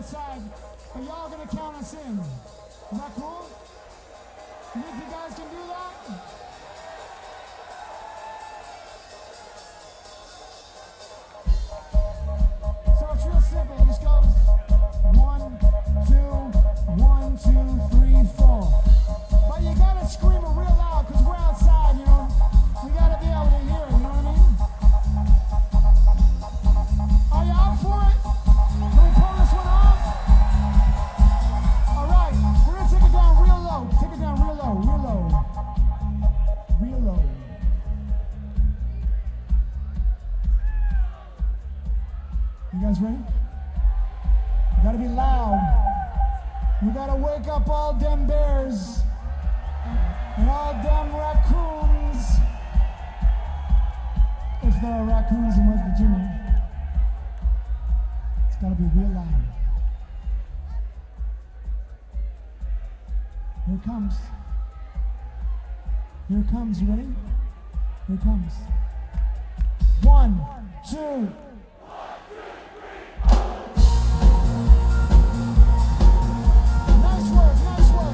outside, but y'all gonna count us in. Is that cool? You think you guys can do that? So it's real simple. It just goes 1, 2, 1, 2, 3, 4. But you gotta scream it real loud because we're outside, you know. We gotta be able to hear it, you know what I mean? Are you up for it? Can we pull this one off? All right, we're gonna take it down real low. Take it down real low, real low. Real low. You guys ready? You gotta be loud. We gotta wake up all them bears and all them raccoons. If there are raccoons in West Virginia, it's gotta be real loud. Here it comes. Here it comes. You ready? Here it comes. 1, 2. Nice work, nice work.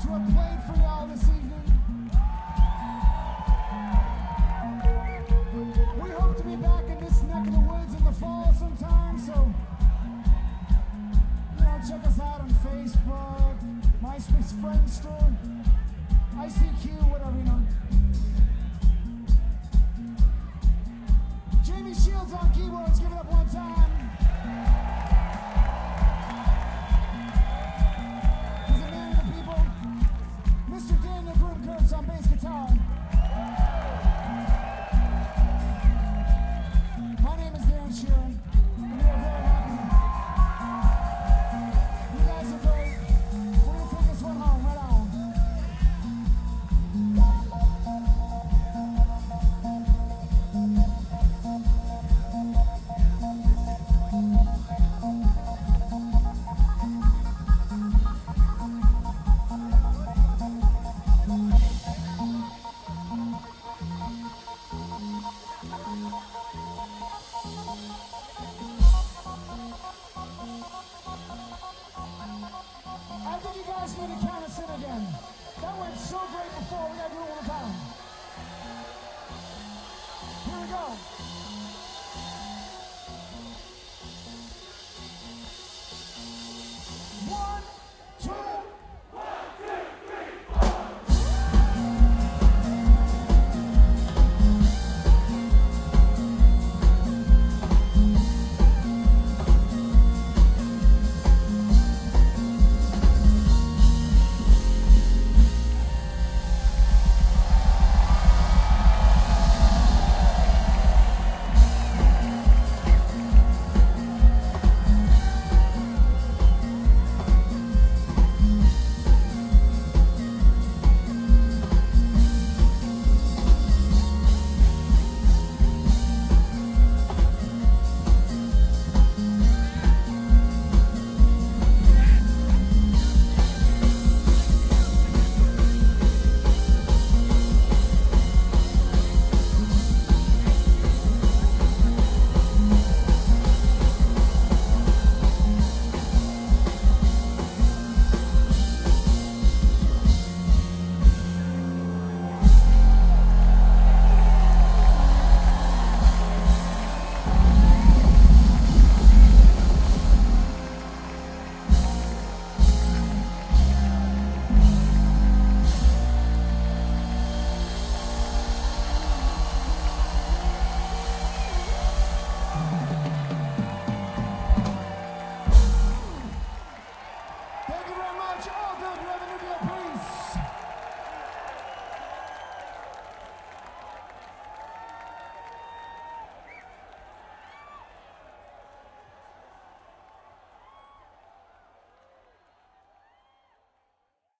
what played for y'all this evening. We hope to be back in this neck of the woods in the fall sometime, so check us out on Facebook, MySpace, Friendster, ICQ, whatever, Jamie Shields on keyboards, give it up one time. He's a man of the people. Mr. Daniel Grunkurtz on bass guitar. My name is Dan Sheeran, and we are very happy. You guys are great. We're going to take this one home right on. I think you guys need to count us in again. That went so great before.